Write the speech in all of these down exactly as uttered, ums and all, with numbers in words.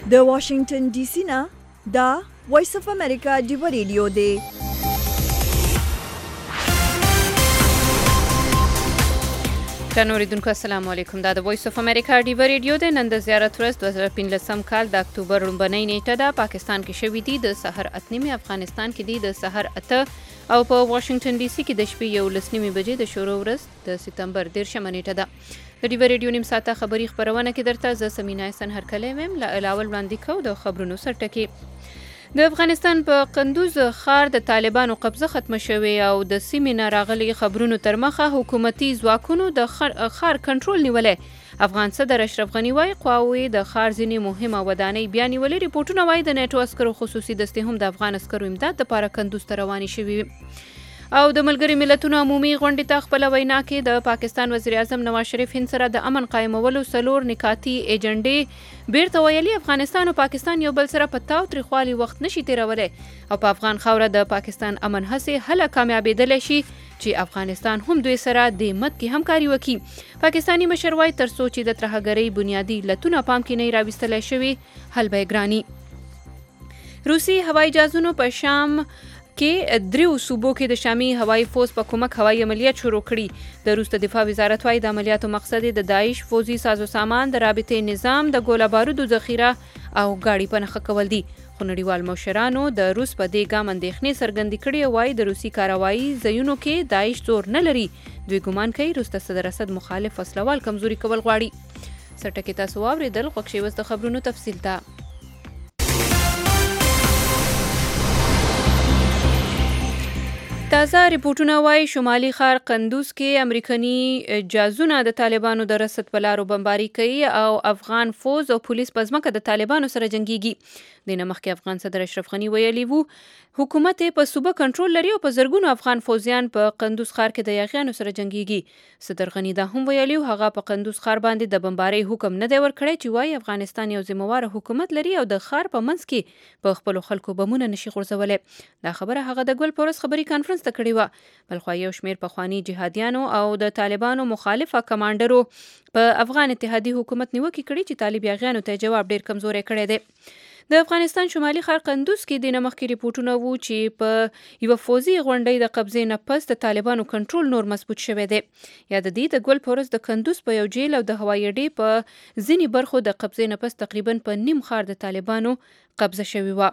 د واشنگټن ډي سي نه دا وایس اف امریکا ډیو ریډیو دی. ګرانو اوریدونکو السلام علیکم. دا د وایس اف امریکا ډیو ریډیو دی. نن د زیارت ورځ دوه زره پنځلسم کال د اکتوبر لومړنۍ نیټه ده. پاکستان کې شوې دي د سحر اته نیمې، افغانستان کې دي د سحر اته او په واشنگټن ډي سي کې د شپې یولس نیمې بجې د شروع ورځ د سپتمبر دیرشمه نیټه ده. د ډیو ریډیو نیم ساعته خبري خبرونه کې درته زه سمینا احسان هرکلی ویم. له علاوه وړاندې کوو د خبرونو سرټکي. د افغانستان په قندوز ښار د طالبانو قبضه ختمه شوې او د سیمې نه راغلي خبرونو تر مخه حکومتي ځواکونو د ښار کنټرول نیولی. افغان صدر اشرف غني وايي قواوې د ښار ځینې مهمه ودانۍ بیا نیولې. ریپورټونه وايي د نیټو عسکرو خصوصي دستې هم د افغان عسکرو امداد لپاره کندوز ته روانې شوې. او د ملګري ملتونو عمومي غونډې ته خپله وینا کې د پاکستان وزیر اعظم نواز شریف هند سره د امن قایمولو څلور نکاتي ایجنډې بیرته ویلي. افغانستان او پاکستان یو بل سره په تاو تریخوالي وخت نشي تیرولی او په افغان خاوره د پاکستان امن هڅې هله کامیابېدلی شي چې افغانستان هم دوی سره د مد کې همکاري وکړي. پاکستاني مشر وایي تر څو چې د ترهګرۍ بنیادي علتونه پام کې نه راویستلی شوي حل به یې ګراني. روسي هوایي جهازونو په شام کې دریو صوبو کې د شامي هوایي فوز په کومک هوایي عملیات شروع کړي. د روس د دفاع وزارت وايي د عملیاتو مقصد د داعش فوزي سازو سامان، د رابطې نظام، د ګوله بارودو ذخیره او گاډي په نښه کول دي. خو نړیوال مشرانو د روس په دې ګام اندېښنې څرګندې کړي او وايي د روسي کاروایي ځایونو کې داعش زور نه لري. دوی ګمان کوي روس د صدر اسد مخالف وسلوال کمزوري کول غواړي. سرټکي تاسو واورېدل. خوښ شئ اوس د خبرونو تفصیل ته. تازه ریپورټونه وايي شمالي ښار قندوز کې امریکني جازونه د طالبانو د رسد په لارو بمباري کوي او افغان فوز او پولیس په ځمکه د طالبانو سره جنګیږي. دینه مخکې افغان صدر اشرف غني ویلي وو حکومت په صوبه کنټرول لري او په زرګونو افغان فوزیان په قندوز ښار کې د یاغیانو سره جنګیږي. صدر غني دا هم ویلي هغه په قندوز ښار باندې د بمبارۍ حکم نه دی ورکړی چې وايي افغانستان یو ذمہواره حکومت لري او د ښار په منځ کې په خپلو خلکو بمونه نشي غورځولی. دا خبره هغه د ګل پورس خبري کانفرنس ته کړې وه. بلخوا یو شمېر پخواني جهادیانو او د طالبانو مخالفه کمانډرو په افغان اتحادي حکومت نیوکې کړي چې طالب یاغیانو ته جواب ډیر کمزوری کړی دی. د افغانستان شمالي ښار قندوز کې د نمخکې ریپورټونه وو چې په یو فوزي غونډۍ د قبضې نه پس د طالبانو کنټرول نور مضبوط شوی دی. یا د دې د ګل پورس د کندوز په یو جیل او د هوایي اډې په ځینې برخو د قبضې نه پس تقریبا په نیم ښار د طالبانو قبضه شوی و.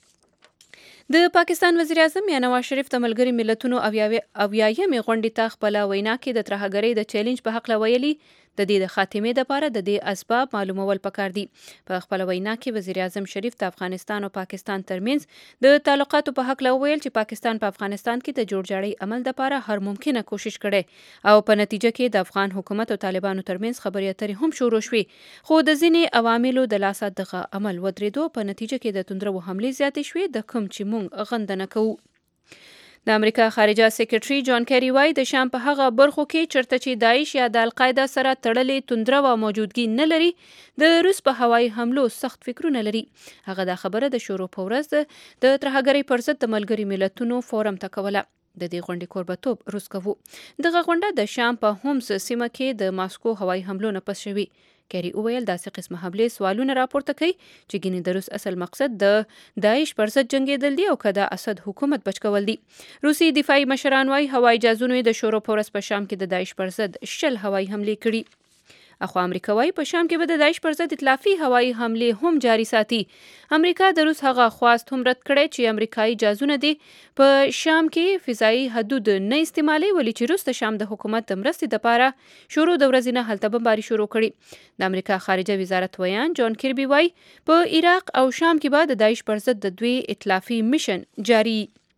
د پاکستان وزیر اعظم یا نواز شریف د ملګري ملتونو اویایمې غونډې ته خپله وینا کې د ترهګرۍ د چیلنج په هکله ویلي د دې د خاتمې لپاره د دې اسباب معلومول پکار دي. په خپله وینا کې وزیر اعظم شریف د افغانستان او پاکستان ترمنځ د تعلقاتو په هکله وویل چې پاکستان په افغانستان کې د جوړجاړي عمل لپاره هر ممکنه کوشش کړي او په نتیجه کې د افغان حکومت او طالبانو ترمنځ خبرې اترې هم شروع شوې. خو د ځینې عواملو د لاسه دغه عمل ودرېدو په نتیجه کې د توندرو حملې زیاتې شوې د کوم چې موږ غندنه کوو. د امریکا خارجه سیکرټري جان کیری وايي د شام په هغه برخو کې چرته چې داعش یا د القاعده سره تړلې توندره و موجودګي نه لري د روس په هوایي حملو سخت فکرونه لري. هغه دا خبره د شروع په ورځ د ترهګرۍ پر ضد د ملګري ملتونو فورم ته کوله. د دې غونډې کوربتوب روس کوو. دغه غونډه د شام په هومس سیمه کې د ماسکو هوایي حملو نه پس شوې. کیری وویل داسې قسمه حملې سوالونه راپورته کوي چې ګینې د روس اصل مقصد د داعش پر ضد جنګېدل دي او که د اسد حکومت بچ کول دي. روسي دفاعي مشران وايي هوایي جهازونو د شروع په ورځ په شام کې د داعش پر ضد شل هوایي حملې کړي. اخو امریکا وايي په شام کې به د داعش پر ضد اطلافي هوایي حملې هم جاري ساتي. امریکا د روس هغه خواست هم رد کړی چې امریکایي جهازونه دي په شام کې فضایي حدود نه استعمالي ولې چې روس د شام د حکومت د مرستې لپاره شروع د ورځې نه هلته بمباري شروع کړي. د امریکا خارجه وزارت ویان جان کیربي وايي په عراق او شام کې به د داعش پر ضد د دوی اطلافي میشن جاري.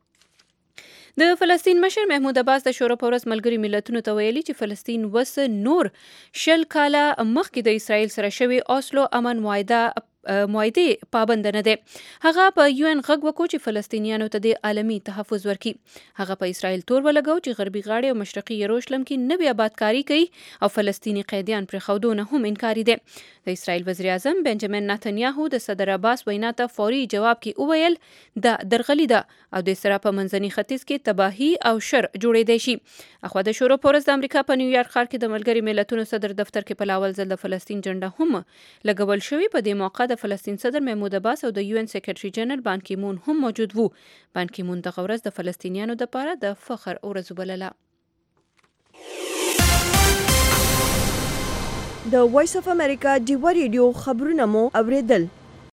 د فلسطین مشر محمود عباس د شروع په ورځ ملګري ملتونو ته ویلي چې فلسطین وس نور شل کاله مخکې د اسرائیل سره شوی اوسلو امن معاهده معاهدې پابند نه دی. هغه په یو ان غږ وکړو چې فلسطینیانو ته د عالمي تحفظ ورکړي. هغه په اسرائیل تور ولګاو چې غربي غاړې او مشرقي یروشلم کې نوې آبادکاري کوي او فلسطینی قیدیان پرې ښودونه هم انکاري دي. د اسرائیل وزیر اعظم بنجامین نتنیاهو د صدر عباس وینا ته فوري جواب کې وویل دا درغلي ده او د سره په منځني ختیځ کې تباهي او شر جوړېدای شي. اخو د شروع پورز د امریکا په نیویارک ښار کې د ملګري ملتونو صدر دفتر کې په لاول ځل د فلسطین جنډه هم لګول شوی. په دې موقع د د فلسطین صدر محمود عباس او د یو ان سیکریټري جنرال بان کی مون هم موجود وو. بان کی مون دغه ورځ د فلسطینیانو لپاره د فخر ورځ وبلله. د وایس اف امریکا ډیوا ریډیو خبرونه مو اوریدل.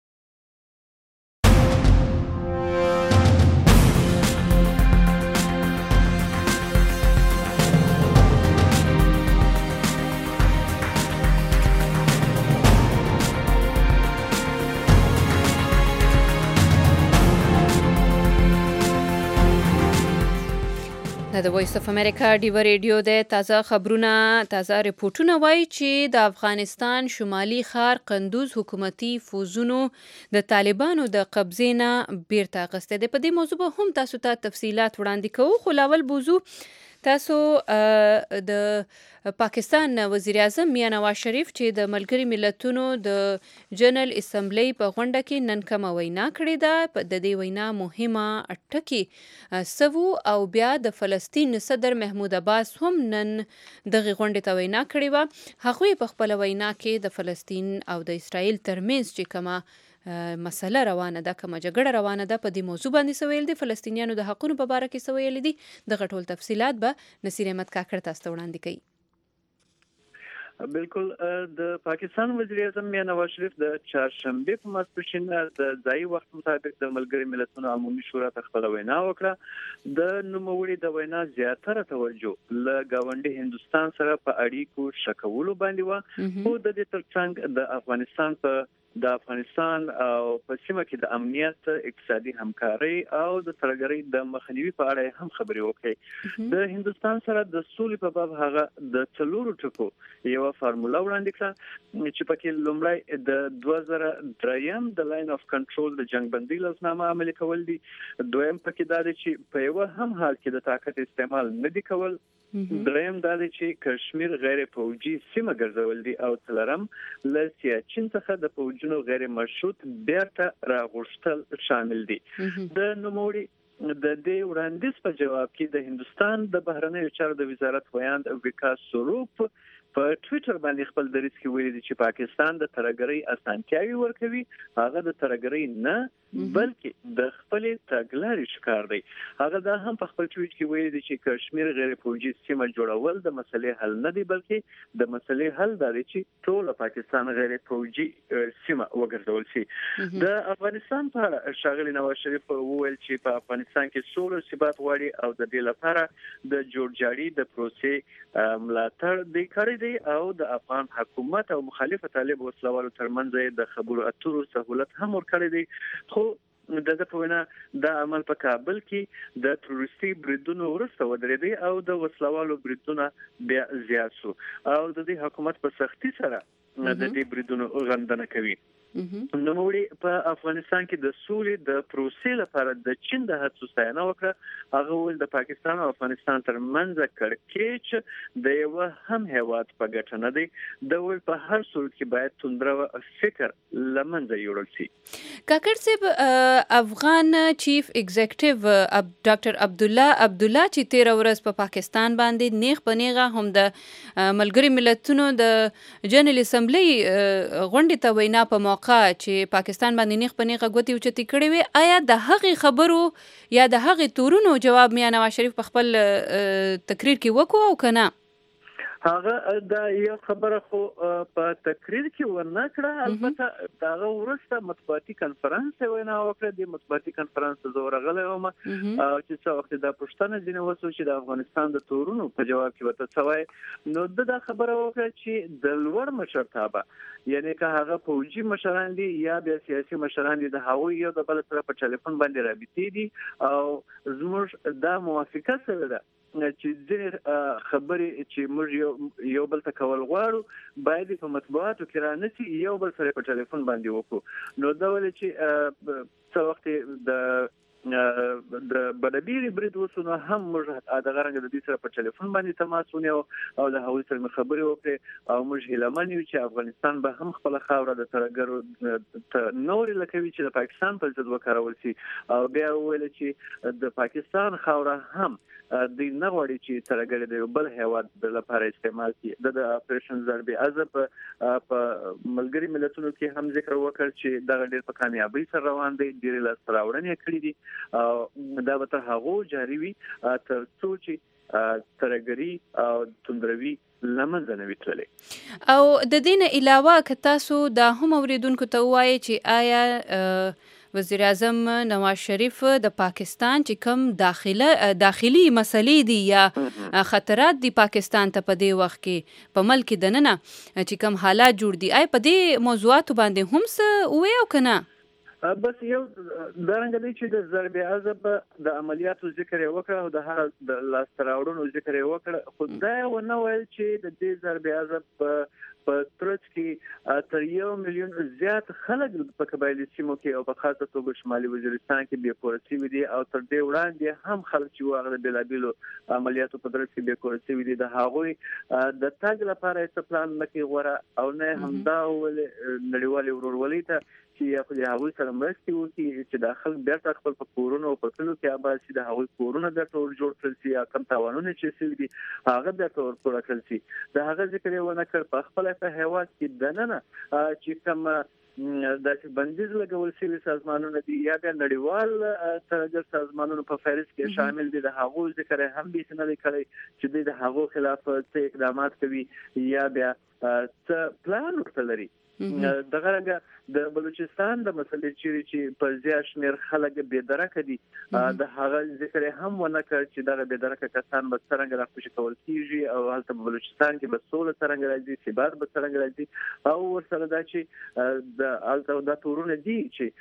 د وایس اف امریکا ډیوا ریډیو د تازه خبرونه تازه ریپورتونه وایي چې د افغانستان شمالي ښار قندوز حکومتي فوزونو د طالبانو د قبضې نه بیرته اخیستی دی. په دې موضوع به هم تاسو ته تفصیلات وړاندې کوو، خو لاول بوزو تاسو د پاکستان وزیر اعظم میاں نواز شریف چې د ملګري ملتونو د جنرال اسمبلی په غونډه کې نن کومه وینا کړې ده. د دې وینا مهمه ټکي سوو او بیا د فلسطین صدر محمود عباس هم نن دغه غونډې ته وینا کړې وه. هغوی په خپل وینا کې د فلسطین او د اسرائیل ترمنځ چې کومه مسله روانه ده، کومه جګړه روانه ده، په دې موضوع باندې څه ویل دي، فلسطینیانو د حقونو په باره کې څه ویلي دي. دغه ټول تفصیلات به نصیر احمد کاکړ تاسو ته وړاندې کوي. بالکل د پاکستان وزیر اعظم میاں نواز شریف د چهارشنبه په ماسپښین د ځایي وخت مطابق د ملګري ملتونو عمومي شورا ته خپله وینا وکړه. د نوموړي د وینا زیاتره توجه له ګاونډي هندوستان سره په اړیکو ښه کولو باندې وه، خو د دې ترڅنګ د افغانستان په د افغانستان او په سیمه کې د امنیت، اقتصادي همکاري او د ترهګرۍ د مخنیوي په اړه هم خبرې وکړې. د هندوستان سره د سولې په باب هغه د څلورو ټکو یو فارموله وړاندې کړه چې پکې لومړی د دوه زره دریم د لاین اف کنټرول د جنگبندۍ لاسنامه عملي کول دي، دویم پکې دا دی چې په یو هم حال کې د طاقت استعمال نه دی کول، دریم دا دی چې کشمیر غیر فوجي سیمه ګرځول دي، او څلورم له سیاچین څخه د فوجونو غیر مشروط بیرته راغوښتل شامل دي. د نوموړي د دې وړاندیز په جواب کې د هندوستان د بهرنیو چارو د وزارت ویاند وکاس سوروپ په ټویټر باندې خپل دریځ کې ویلي دي چې پاکستان د ترهګرۍ اسانتیاوې ورکوي، هغه د ترهګرۍ نه بلکې د خپلې تګلارې ښکار دی. هغه دا هم په خپل ټویټ کې ویلي دي چې کشمیر غیر فوجي سیمه جوړول د مسلې حل نه دی، بلکې د مسلې حل دا دی چې ټول پاکستان غیر فوجي سیمه وګرځول شي. د افغانستان په اړه ښاغلي نواز شریف وویل چې په افغانستان کې سوله ثبات غواړي او د دې لپاره د جوړجاړي د پروسې ملاتړ دی کړی دی، او د افغان حکومت او مخالفه طالب وسلوالو ترمنځ د خبرو اترو سهولت هم ورکړی دی. خو دغه په وینا د عمل په کابل کې د تروریستي بریدونو وروسته ودرېدی او د وسلوالو بریدونه بیا زیات شو، او د دې حکومت په سختي سره د دې بریدونو غندنه کوي. نوموړي په افغانستان کې د سولې د پروسې لپاره د چین د هڅو ستاینه وکړه. هغه وویل د پاکستان او افغانستان ترمنځ کړکېچ د یو هم هیواد په ګټه نه دی. د ویل په هر صورت کې باید توندره فکر له منځه یوړل شي. کاکړ صاحب، افغان چیف ایگزیکټیو ډاکټر عبدالله عبدالله چې تیره ورځ په پاکستان باندې نیغ په نیغه هم د ملګري ملتونو د جنرال اسمبلی غونډې ته وینا په موقع چې پاکستان باندې نیغ په نیغه ګوتې اوچتې کړې وې، آیا د هغې خبرو یا د هغې تورونو جواب میاں نواز شریف په خپل تقریر کې وکړو او که نه؟ هغه دا یو خبره خو په تقریر کې ورنه کړه، البته دغه وروسته مطبوعاتي کنفرانس وینا وکړه. د مطبوعاتي کنفرانس ته زه ورغلی وم چې څه وخت دا پوښتنه ځینې وشو چې د افغانستان د تورونو په جواب کې ورته څه وایي، نو ده دا خبره وکړه چې د لوړ مشرتابه، یعنی که هغه فوجي مشران دي یا بیا سیاسي مشران دي، د هغوی یو د بل سره په ټلیفون باندې رابطې دي، او زموږ دا موافقه سره ده چې ځینې خبرې چې موږ یو بل ته کول غواړو باید په مطبوعاتو کې رانسي، یو بل سره په ټلیفون باندې وکړو. نو دا ولې چې څه وخت د د بډبیری برید وسونه هم موږ د غرنګ د دې سره په ټلیفون باندې تماس ونیو او له هغوی سره خبرې وکړې او موږ هیله یو چې افغانستان به هم خپل خاوره د ترګرو نور لکوي چې د پاکستان په ضد وکړول شي او بیا ویل چې د پاکستان خاوره هم د نه غوړي چې ترګر د بل هیواد د لپاره استعمال کړي د اپریشن ضربې ازب په ملګری ملتونو کې هم ذکر وکړ چې دا ډېر په کامیابی سره روان دي ډېر لاس راوړنې کړې دي او دا به تر هغه جاری وي تر څو چې ترګری او تندروي لمنځه نه ویتلې. او د دې نه علاوه که تاسو دا هم اوریدونکو ته وایي چې آیا وزیر اعظم نواز شریف د پاکستان چې کوم داخله داخلي مسلې دي یا خطرات دي پاکستان ته په دې وخت کې په ملک دننه چې کوم حالات جوړ دي آی په دې موضوعات باندې هم څه وایي او کنه؟ بس یو درنګ دی چې د ضربې ازب د عملیاتو ذکر وکړ او د هغه د لاس تراوړونو ذکر وکړ خو دا ونه ویل چې د دې ضربې ازب په ترڅ کې تر یو میلیون زیات خلک په قبایلی سیمو کې او په خاصه توګه شمالي وزیرستان کې بې کور شوي دي او تر دې وړاندې هم خلک چې واغ د بېلابېلو عملیاتو په ترڅ کې بې کور شوي دي د هغوی د تګ لپاره هېڅ پلان نه کوي غوره او نه همدا نړیوالې ورورولۍ ته چې د هغوی سره مرستې وکړي چې د خلک بیرته خپل په کورونو او په کلیو کې اباد شي د هغوی کورونه بیرته ورجوړ کړل شي یا کوم تاوانونه چې شوي دي هغه بیرته ورپوره کړل شي د هغه ذکر یې ونه کړ په خپله په هېواد کې دننه چې کوم داسې بندیز لګول شوي سازمانونه دي یا بیا نړیوال ترګر سازمانونو په فهرست کې شامل دي د هغو ذکر هم بیس نه دی کړی چې دوی د هغو خلاف څه اقدامات کوي یا بیا څه پلان ورته لري. دغه رنګه د بلوچستان د مسلې چې په زیات شمېر خلک بې درکه دي د هغه ذکر هم ونه کړ چې دغه بې درکه کسان به څرنګه راخوشي کول کېږي او هلته په بلوچستان کې به سوله څرنګه راځي ثبات به څرنګه راځي او ورسره دا چې د هلته دا تورونه دي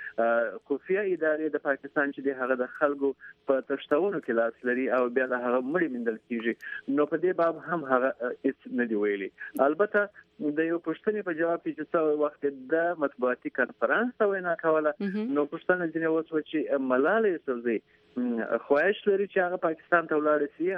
چې خفیه ادارې د پاکستان چې د هغه د خلکو په تښتولو کې لاس لري او بیا د هغه مړي موندل کېږي نو په دې باب هم هغه هېڅ نه دي ویلي. البته د یو پوښتنې په جواب کې چې څو وخت د مطبوعاتي کنفرانس ته وینا کوله نو پوښتنه ځینې وشوه چې ملالۍ یوسفزۍ خواهش لري چې هغه پاکستان ته ولاړ شي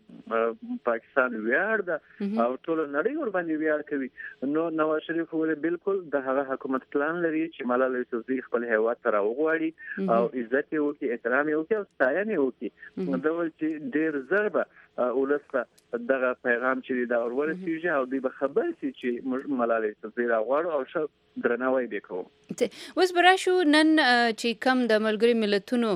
هغه پاکستان ویاړ ده او ټول نړۍ ورباندې ویاړ کوي نو نواز شریف ویل بالکل د هغه حکومت پلان لري چې ملالۍ یوسفزۍ خپل هیواد ته راوغواړي او عزت یې وکړي احترام یې وکړي او ستاینه یې وکړي دا ول چې ډېر ضربه ولسته دغه پیغام چې دا ورورسیږي او دوی به خبر شي چې ملالۍ یوسفزۍ راغواړو او ښه درناوی به کوو. اوس به راشو نن چې کم د ملګري ملتونو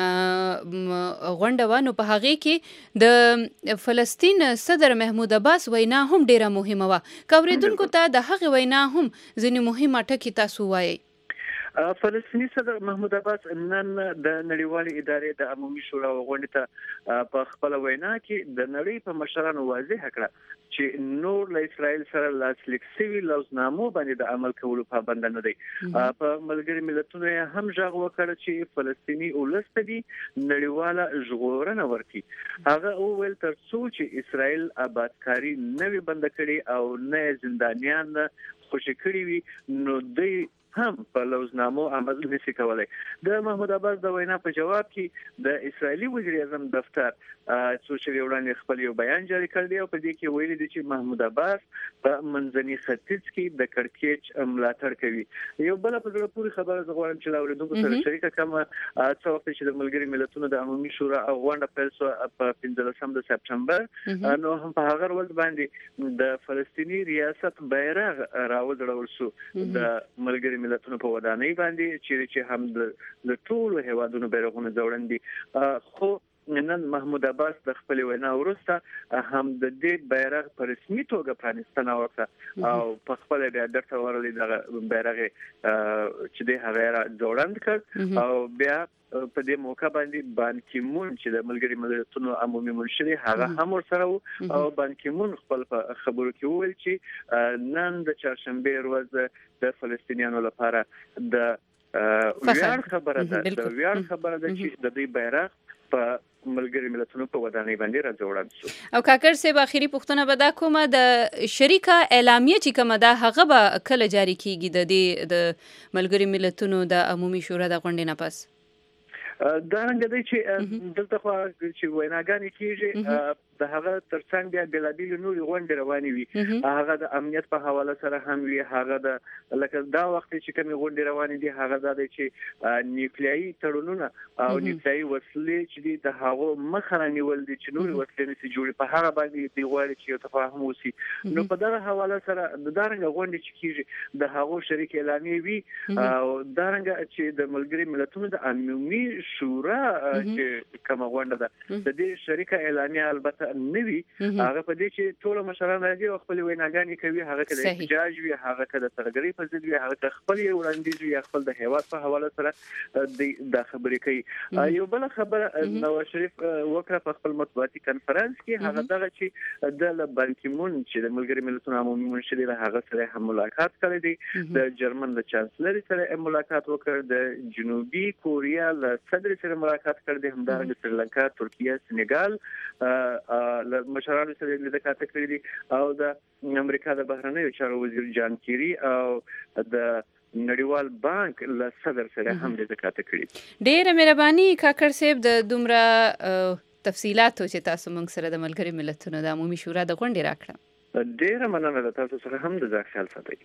غونډه وه نو په هغې کې د فلسطین صدر محمود عباس وینا هم ډیره مهمه وه که اورېدونکو ته د هغې وینا هم ځینې مهمه ټکي تاسو وایئ. فلسطیني صدر محمود عباس نن د نړیوالې ادارې د عمومي شورا غونډې ته په خپله وینا کې د نړۍ په مشرانو واضح کړه چې نور له اسرائیل سره لاسلیک شوي لوزنامو باندې د عمل کولو پابند نه دی. په ملګري ملتونو یې هم غږ وکړ چې فلسطیني ولس ته دي نړیواله ژغورنه ورکړي. هغه وویل تر څو چې اسرائیل آبادکاري نه وي بنده کړي او نه زندانیان خوشي کړي وي نو دوی هم په لوزنامو عمل نشي کولای. د محمود عباس د وینا په جواب کې د اسرائیلي وزیر اعظم دفتر څو چې وړاندې خپل یو بیان جاری کړ دی او په دې کې ویلي دي چې محمود عباس په منځني ختیځ کې د کړکېچ ملاتړ کوي. یو بل په زړه پورې خبره زه غواړم چې له اورېدونکو سره شریکه کړم. څه وخت چې د ملګري ملتونو د عمومي شورا غونډه پیل شوه په پنځلسم د سپټمبر نو هم په هغه ورځ باندې د فلسطیني ریاست بیرغ راوځړول شو د ملګري ملتونو په ودانۍ باندې چې هم د ټولو هیوادونو بیرغونه ځوړند دي. خو نن محمود عباس د خپل وینا وروسته هم د دې بیرغ په رسمي توګه پرانستنه وکړه او په خپل بیا درته ورلې د بیرغ چې د هغه ځوړند کړ او بیا په دې موقع باندې بان کی مون چې د ملګري ملتونو عمومي منشر هغه هم ورسره وو او بان کی مون خپل خبرو کې وویل چې نن د چهارشنبه ورځ د فلسطینیانو لپاره د ویاړ خبره ده د ویاړ خبره ده چې د دې بیرغ په ملګري ملتونو په ودانۍ باندې راځوړل شو. او کاکر صاحب اخیری پوښتنه به دا کومه د شریکه اعلامیه چې کومه ده هغه به کله جاری کیږي د دې د ملګري ملتونو د عمومي شورا د غونډې نه پس؟ دا رنګ دی چې دلته خو چې ویناګانې کیږي د هغه ترڅنګ بیا بلابل نوري غونډې روانې وي هغه د امنیت په حواله سره هم وي هغه د لکه دا وخت چې کومې غونډې روانې دي هغه دا دی چې نیوکلیایي تړونونه او نیوکلیایي وسلې چې دي د هغو مخه نیول دي چې نوري وسلې نشي جوړې په هغه باندې دی غواړي چې یو تفاهم وشي نو په دغه حواله سره د دارنګ غونډې چې کیږي د هغو شریک اعلامیه وي او دارنګ چې د ملګری ملتونو د عمومي شورا چې کوم غونډه ده د دې شریک اعلامیه البته نوي هغه په دې چې ټول مشران راځي او خپل ویناګانې کوي هغه کله احتجاج وي هغه کله ترګری په ضد وي هغه خپل وړاندیز وي خپل د هیواد په حواله سره د خبرې کوي یو بل خبره نواز شریف وکړه په خپل مطبوعاتي کانفرنس کې هغه دغه چې د بان کی مون چې د ملګری ملتونو عمومي منشي له هغه سره هم ملاقات کړی دی د جرمن د چانسلر سره ملاقات وکړ د جنوبي کوریا له صدر سره ملاقات کړ دی همدارنګه سریلانکا ترکیه سنغال له مشرانو سره لیدکاته کړې دي او د امریکا د بهرنیو چارو وزیر جان کیری او د نړیوال بانک له صدر سره هم لیدکاته کړې. ډېره مهرباني کاکړ صاحب د دومره تفصیلاتو چې تاسو موږ سره د ملګري ملتونو د عمومي شورا د غونډې راکړه. ډېره مننه ده تاسو سره هم د ځان خیال ساتئ.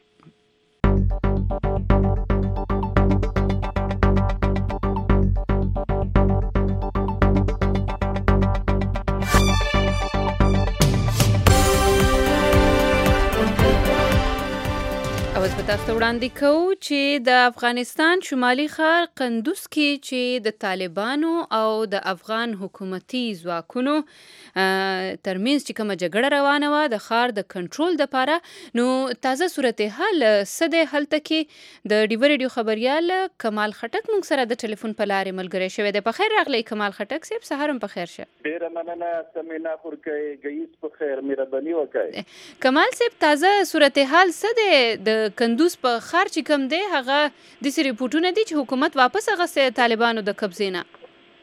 تاسو وړاندې کوو چې د افغانستان شمالي ښار قندوز کې چې د طالبانو او د افغان حکومتي ځواکونو ترمنځ چې کومه جګړه روانه وه د ښار د کنټرول دپاره نو تازه صورتحال څه دی هلته کې د ډیوه ریډیو خبریال کمال خټک موږ سره د ټلیفون په لارې ملګری شوی دی. په خیر راغلی کمال خټک صاحب سهار هم په خیر شه. ډېره مننه سمینا خورکۍ ګیس په خیر مهرباني وکړئ. کمال صاحب تازه صورتحال څه دی د کندوز په ښار چې کوم دی هغه داسې ریپورټونه دي چې حکومت واپس اخیستی طالبانو د قبضې نه؟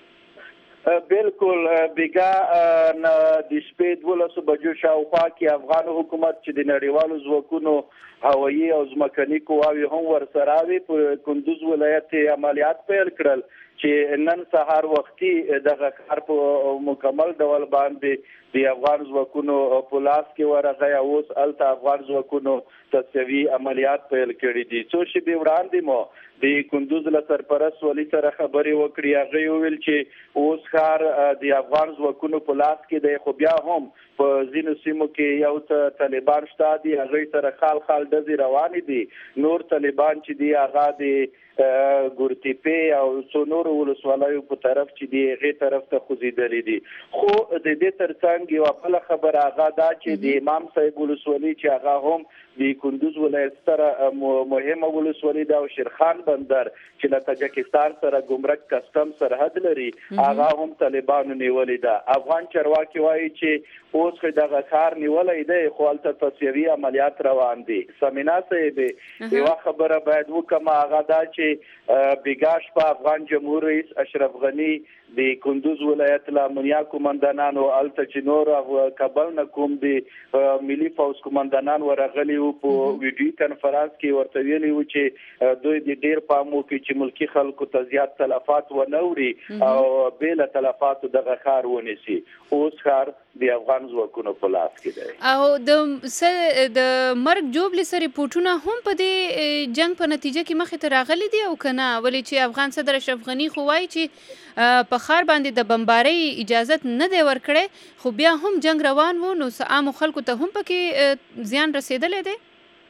بالکل بیګا د شپې دولسو بجو شاوخوا کې افغان حکومت چې د نړیوالو ځواکونو هوایي او ځمکني قواوې هم ورسره وي په کندوز ولایت عملیات پیل کړل چې نن سهار وختي دغه ښار په مکمل ډول باندې د افغان ځواکونو په لاس کې ورغی او اوس هلته افغان ځواکونو تصویري عملیات پیل کړي دي. څو شېبې وړاندې مو د کندوز له سرپرست والي سره خبرې وکړې. هغه وویل چې اوس ښار د افغان ځواکونو په لاس کې دی خو بیا هم په ځینو سیمو کې یو څه طالبان شته دي هغوی سره خال خال ډزې روانې دي. نور طالبان چې دي هغه د ګورتیپې او څو نورو ولسوالیو په طرف چې دی هغې طرف ته خوځېدلي دي. خو د دې ترڅنګ یوه بله خبره هغه دا چې د امام صاحب ولسوالي چې هغه هم د کندوز ولایت سره مهمه ولسوالي ده او شیرخان بندر چې له تاجکستان سره ګمرک کسټم سرحد لري هغه هم طالبانو نیولې ده. افغان چارواکي وایي چې اوس خو دغه ښار نیولی دی خو هلته تصویري عملیات روان دي. سمینا صاحب یوه خبره باید وکړم هغه دا چې بیګا شپه افغان جمهور رئیس اشرف غني د کندوز ولایت له امنیه قومندانانو هلته چې نور کابل نه کوم د ملي پوځ قومندانان ورغلي وو په ویډیو کنفرانس کې ورته ویلي وو چې دوی د ډېر پام وکړي چې ملکي خلکو ته زیات تلفات ونه وړي او بې له تلفاتو دغه ښار ونیسي. اوس ښار د افغان ځواکونو په لاس کې دی. او د د مرګ جوړې سره ریپورټونه هم په دې جنگ په نتیجه کې مخې ته راغلي دي او که نه؟ ولې چې افغان صدر اشرف غني خو وایي چې په ښار باندې د بمبارۍ اجازت نه دی ورکړی خو بیا هم جنگ روان و نو عامو خلکو ته هم پکې زیان رسېدلی دی.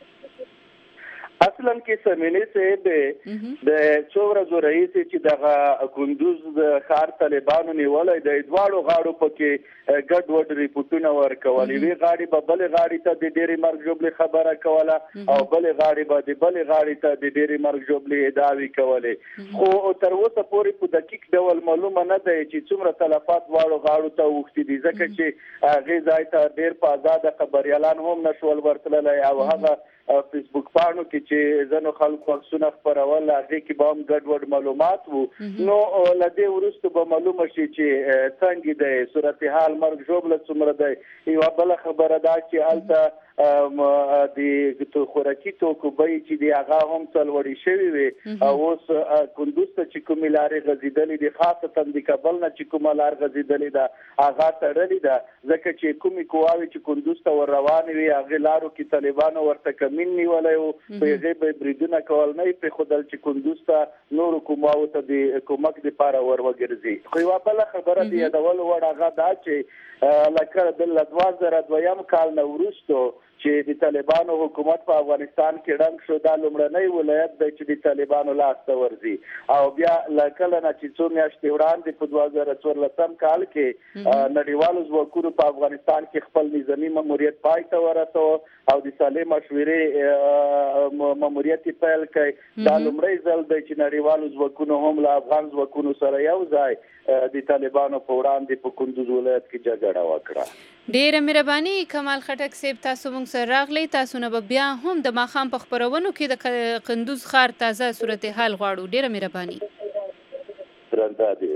اصلا کې سمینې صاحب د څو ورځو راهیسې چې دغه کندوز د ښار طالبانو نیولی دی دواړو غاړو پکې ګډ وډ ریپورټونه ورکول. یوې غاړې به بلې غاړې ته د ډېرې مرګ ژوبلې خبره کوله او بلې غاړې به د بلې غاړې ته د ډېرې مرګ ژوبلې ادعاوې کولې. خو تر اوسه پورې په دقیق ډول معلومه نه دی چې څومره تلفات دواړو غاړو ته اوښتي دي ځکه چې هغې ځای ته ډېر په ازاده خبریالان هم نشول ورتللی او هغه فیسبوک پاڼو کې چې ځینو خلکو عکسونه خپرول هغې کې به هم ګډوډ معلومات وو. نو له دې وروسته به معلومه شي چې څنګه دی صورتحال مرګ ژوبله څومره دی. یوه بله خبره دا چې هلته د خوراکي توکو بیې چې دی هغه هم څلوړې شوې وي او اوس کندوز ته چې کومې لارې غځېدلې دي خاصتا د کابل نه چې کومه لار غځېدلې ده هغه تړلې ده ځکه چې کومې قواوې چې کندوز ته ور روانې وي هغې لارو کې طالبانو ورته کمین نیولی و په هغې به یې بریدونه کول نه یې پرېښودل چې کندوز ته نورو قواو ته د کومک دپاره ور وګرځي. خو یوه بله خبره د یادولو وړ هغه دا چې لکه د دوه زره دویم کال نه وروستو چې د طالبانو حکومت په افغانستان کې ړنګ شو دا لومړنی ولایت دی چې د طالبانو لاس ته ورځي او بیا له کله نه چې څو میاشتې وړاندې په دوه زره څوارلسم کال کې نړیوالو ځواکونو په افغانستان کې خپل نظامي ماموریت پای ته ورساوه او د صالح مشورې ماموریت یې پیل کړی. دا لومړی ځل دی چې نړیوالو ځواکونو هم له افغان ځواکونو سره یو ځای د طالبانو په وړاندې په کندوز ولایت کې جګړه وکړه. ډیره مهرباني کمال خټک صاحب، تاسو موږ سره راغلی. تاسو نه به بیا هم د ماښام په خپرونو کې د کندوز ښار تازه صورتحال غواړو. ډیره مهرباني. درنده دی.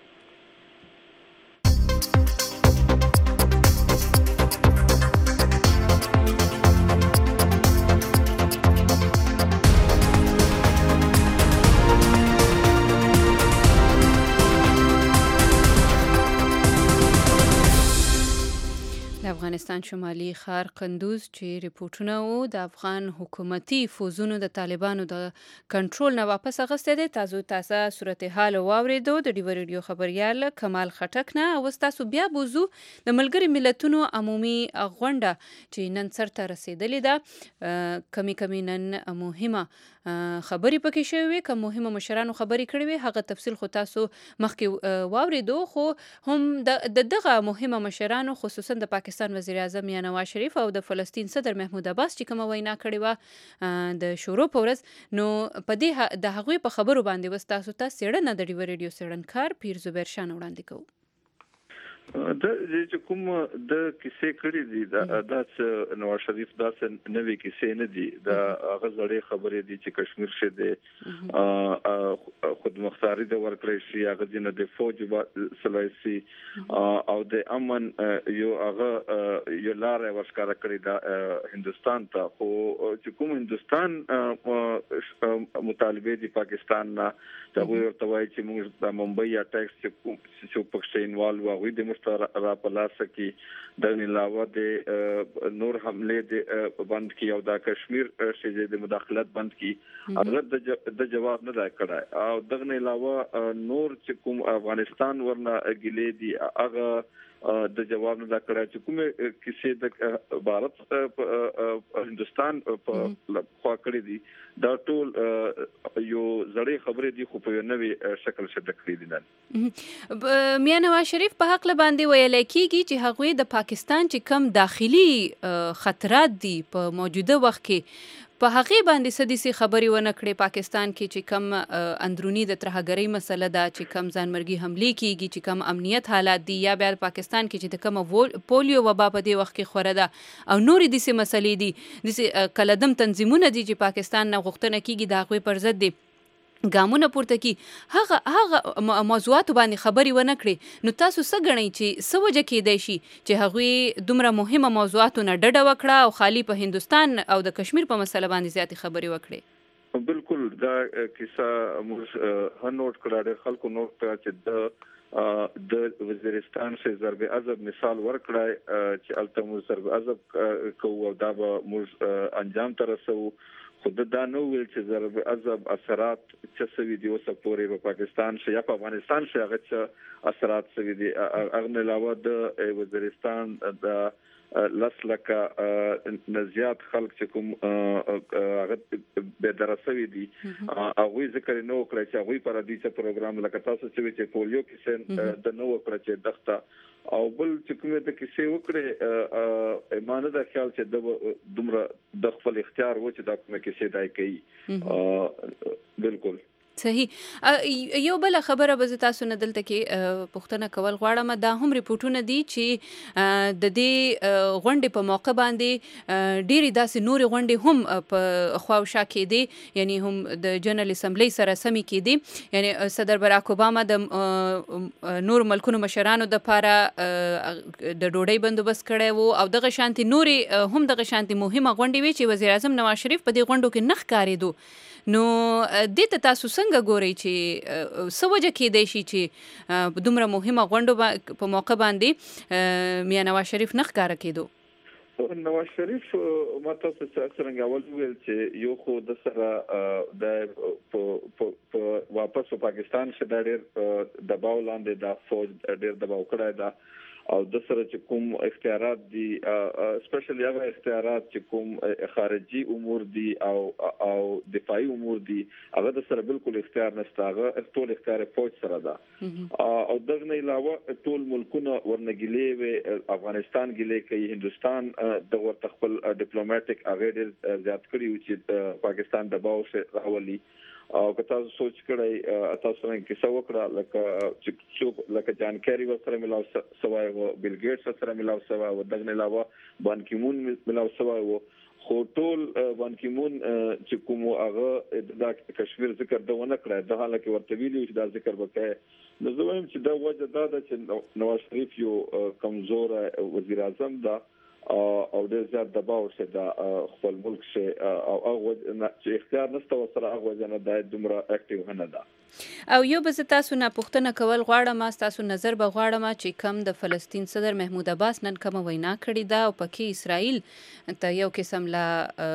د افغانستان شمالي ښار قندوز چې ریپورټونه وو د افغان حکومتي فوزونو د طالبانو د کنټرول نه واپس اخیستی دی. تاسو تازه صورتحال واورېدو د ډیوه ریډیو خبریال کمال خټک نه. اوس تاسو بیا بوزو د ملګري ملتونو عمومي غونډه چې نن سرته رسېدلې ده. کمی کمی نن مهمه خبرې پکې شوې وي، که مهمه مشرانو خبرې کړې وي هغه تفصیل خو تاسو مخکې واورېدو. خو هم د دغه مهمه مشرانو خصوصا د پاکستان وزیر اعظم یا نواز شریف او د فلسطین صدر محمود عباس چې کومه وینا کړې وه د شروع په ورځ، نو په دې د هغوی په خبرو باندې اوس تاسو ته څېړنه د ډیوه ریډیو څېړنکار پیر زبیر شاه وړاندې کوو. د چې کوم د کیسې کړي دي دا د نواز شریف داسې نوې کیسې نه دي، دا هغه زړې خبرې دي چې کشمیر شه د خودمختاري د ورکړې شي، هغه دینه د فوج سلایسي او د امن یو هغه یو لار ورښکاره کړی دا هندستان ته. خو چې کوم هندستان مطالبه دي پاکستان نه دا ورته وایي چې موږ د ممبئی اټیکس چې پکښې انوالو هغوی د را پلاسه کې د علاوه د نور حمله د بند کی او د کشمیر شې د مداخلت بند کی هغه د جواب نه دا کړای او دغه علاوه نور چې کوم افغانستان ورنه ګلې دي هغه د جواب نه دا کړای چې کومه کیسې د بھارت هندستان په خوا کړې دي دا ټول یو زړې خبرې دي خو په نوې شکل شته کړې دي. نن میا نواز شریف په حق باندې ویل کېږي چې هغوی د پاکستان چې کم داخلي خطرات دي په موجوده وخت کې په هغې باندې څه داسې خبرې ونه کړې پاکستان کې چې کم اندروني د ترهګرۍ مسله ده، چې کم ځانمرګي حملې کېږي، چې کم امنیت حالات دي، یا بیا پاکستان کې چې د کومه پولیو وبا په دې وخت کې خوره ده او نورې داسې مسلې دي، داسې کلدم تنظیمونه دي چې پاکستان نه غوښتنه کېږي د هغوی پر ضد دي ګامونه پورته کی، هغه هغه موضوعاتو باندې خبرې ونه کړې. نو تاسو څه ګڼئ چې څه وجه کېدای شي چې هغوی دومره مهمه موضوعاتو نه ډډه وکړه او خالي په هندوستان او د کشمیر په مسله باندې زیاتې خبرې وکړې؟ بالکل دا کیسه موږ هم نوٹ کړه، ډېر خلکو نوٹ کړه چې د د وزیرستان څخه ضرب عضب مثال ورکړای چې الته موږ ضرب عضب کوو دا به موږ انجام ته رسوو. خود دا نو ویل چې ضرب عضب اثرات چې سوي دي اوسه پورې په پاکستان شه یا په افغانستان شه هغه چې اثرات سوي دي. هغه علاوه د وزیرستان د لس لکه نزيات خلک چې کوم هغه به درسوي دي هغوی ذکر نو کړی چې هغوی پر دې څه پروګرام لکه تاسو چې پولیو کې د نو کړی چې دغه او بل چې کومه د کیسې وکړي ایمانه د خیال چې د دومره د خپل اختیار و چې دا کومه کیسې دای کوي. بالکل صحیح. یو بل خبره به تاسو نه دلته کې پوښتنه کول غواړم، دا هم ریپورټونه دي چې د دې غونډې په موقع باندې ډېرې داسې نورې غونډې هم په خواوشا کېدې، یعنی هم د جنرال اسمبلی سره سمې کېدې. یعنی صدر براک اوباما د نور ملکونو مشرانو دپاره د ډوډۍ بندوبست کړی و او دغه شانتې نورې هم دغه شانتې مهمه غونډې وې چې وزیر اعظم نواز شریف په دې غونډو کې نه ښکارېدو. نو دې ته تاسو څنګه ګورئ چې څه وجه کېدی شي چې په دومره مهمه غونډو په موقع باندې میا نواز شریف نه ښکاره کېدو؟ نواز شریف ما تاسو ته څرنګه اول ویل چې یو خو د سره د واپس په پاکستان شه د ډېر دباو لاندې د فوج ډېر دباو کړی دا، او د سره چې کوم اختیارات دي سپیشلی هغه اختیارات چې کوم خارجي امور دي او او دفاعي امور دي هغه د سره بالکل اختیار نشته، هغه ټول اختیار فوج سره ده. او دغه نه علاوه ټول ملکونه ورنګلې وي، افغانستان ګلې کوي، هندستان د ورته خپل ډیپلوماټیک هغه ډېر زیات کړی چې پاکستان دباو شه راولي. او که تاسو سوچ کړئ تاسو څنګه کیسه وکړه لکه چې لکه جان کیری سره ملاو سوای او بیل ګیټس سره ملاو سوای او دغه نه علاوه بان کی مون ملاو سوای او خو ټول بان کی مون چې کوم هغه د کشمیر ذکر دونه کړی د حاله کې ورته ویلي چې دا ذکر وکړي. نو زه وایم چې دا وجه دا ده چې نواز شریف یو کمزور وزیر اعظم ده او ډېر زیات دباو شه د خپل ملک شه او هغه چې اختیار نشته ورسره هغه وجه نه دا دومره اکټیو نه ده. او یو به زه تاسو نه پوښتنه کول غواړم، تاسو نظر به غواړم چې کم د فلسطین صدر محمود عباس نن کومه وینا کړې ده او پکې اسرائیل ته یو قسم لا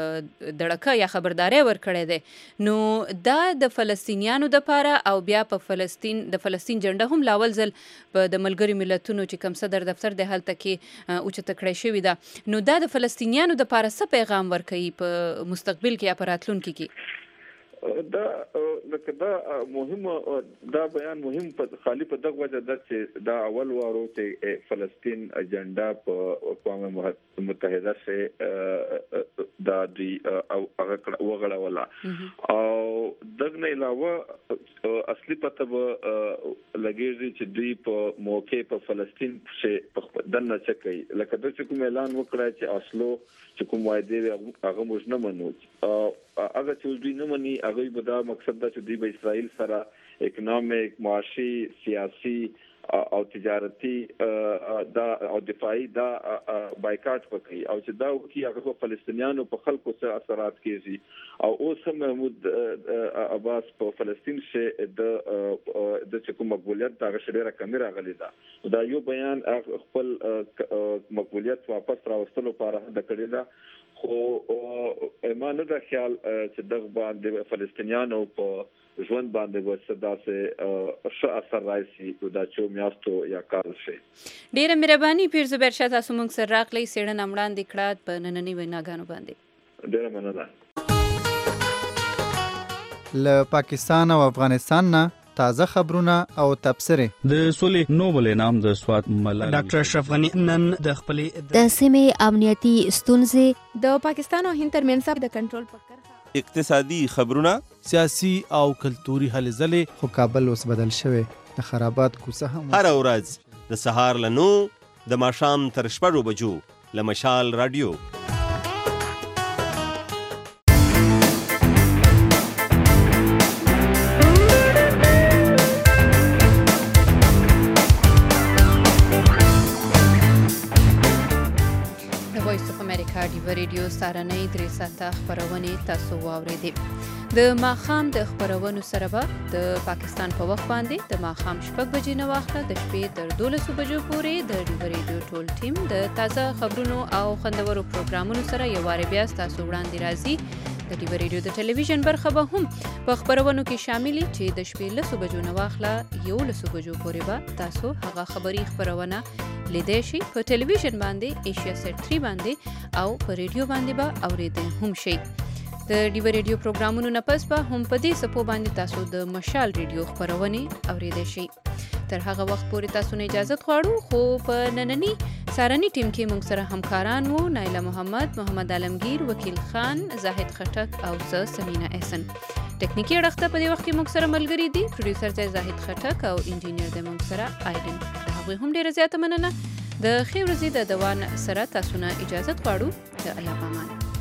دړکه یا خبرداري ورکړې ده. نو دا د فلسطینیانو دپاره او بیا په فلسطین د فلسطین جنډه هم لاول ځل په د ملګري ملتونو چې کم صدر دفتر د هلته کې اوچته کړی شوې ده. نو دا د فلسطینیانو دپاره څه پیغام ورکوي په مستقبل کې یا په راتلونکي کې؟ دا لکه دا مهمه دا بیان مهم په خالی په دغه وجه ده چې دا اول وارو چې فلسطین اجنډا په اقوام متحده سره دا دی او هغه وغړوله او دغه نه علاوه اصلي پته به لګیږي چې دوی په موقع په فلسطین سره دنه چکی لکه د کوم اعلان وکړای چې اصلو چې کوم وایده هغه موږ نه منو هغه چې دوی نه مني هغه به دا مقصد دا چې دوی به اسرائیل سره اکنامک، معاشي، سیاسي او تجارتي دا او دفاعي دا بایکاټ وکړي او چې دا وکړي هغه فلسطینیانو په خلکو سره اثرات کیږي. او اوس محمود عباس په فلسطین شه د د کوم مقبولیت دا غشډه کمی راغلی ده. دا یو بیان خپل مقبولیت واپس راوستلو لپاره د کړی ده، خو ایمانه دا خیال چې دغه باندې فلسطینیانو په ژوند باندې ورسداسه ښه اثر راځي دا چې میاشتو یا کال شي. ډیره مهرباني پیر زبیر شاه تاسو موږ سره راغلی سیړنه وړاندې کړه په نننۍ ویناګانو باندې. ډیره مننه. له پاکستان او افغانستان نه تازه خبرونه او تبصرې. د سولې نوبل انعام د سوات ملالۍ ډاکټر اشرف غنی نن د خپلې د سیمې امنیتي ستونزې، د پاکستان او هند ترمنځ د کنټرول په کرښه، اقتصادي خبرونه، سیاسي او کلتوري هلې ځلې. خو کابل اوس بدل شوی د خرابات کوڅه هم هر ورځ د سهار له نو د ماښام تر شپږو بجو له مشال رادیو. ډیو ریډیو سارنۍ درې ساعته خبرونه تاسو واورېدې. د ماښام د خبرونو سره به د پاکستان په وخت باندې د ماښام شپږ بجې نه واخله د شپې تر دولسو بجو پورې د ډیو ریډیو ټول ټیم د تازه خبرونو او خوندورو پروګرامونو سره یو وارې بیا تاسو وړاندې راځي. د ډیو ریډیو د ټلویزیون برخه به هم په خبرونو کې شامل چې د شپې لسو بجو نه واخله یو لسو بجو پورې به تاسو هغه خبري خبرونه لیدای شي په ټلویزیون باندې ایشیا سیټ تھری باندې او په ریډیو باندې به اوریدل هم شي. د ډیو ریډیو پروګرامونو نه پس به هم په دې سپو باندې تاسو د مشال ریډیو خبرونه اوریدل شي. تر هغه وخت پورې تاسو نه اجازه غواړو، خو په نننی سارنی ټیم کې موږ سره همکاران وو نایله محمد، محمد عالمگیر، وکیل خان، زاهد خټک او زه سمینا احسن. ټکنیکی اړخ ته په دې وخت کې موږ سره ملګري دي پروډوسر ځای زاهد خټک او انجینیر د موږ سره آیدن. د هغوی هم ډیره زیاته مننه. د ښې ورځې د دوان سره تاسو نه اجازه غواړو. د الله پامان.